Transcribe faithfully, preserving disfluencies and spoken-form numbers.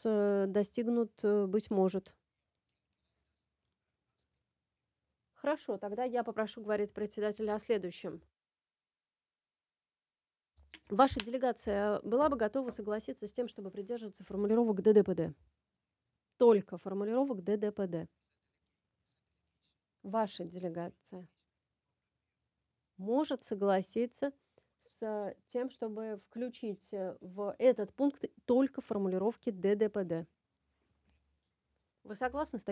э, достигнут, э, быть может. Хорошо, тогда я попрошу говорить председателя о следующем. Ваша делегация была бы готова согласиться с тем, чтобы придерживаться формулировок Д Д П Д? Только формулировок Д Д П Д. Ваша делегация может согласиться с тем, чтобы включить, э, в этот пункт только формулировки Д Д П Д. Вы согласны с та